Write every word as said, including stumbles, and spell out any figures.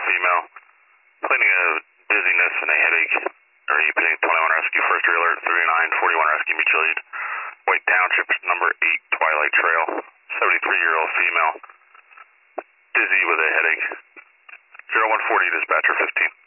female. Complaining of dizziness and a headache. Are you putting twenty-one Rescue First Aid Alert thirty-nine forty-one Rescue Mutual Aid. White Township, number eight, Twilight Trail. seventy-three-year-old female. Dizzy with a headache. zero one forty, dispatcher fifteen.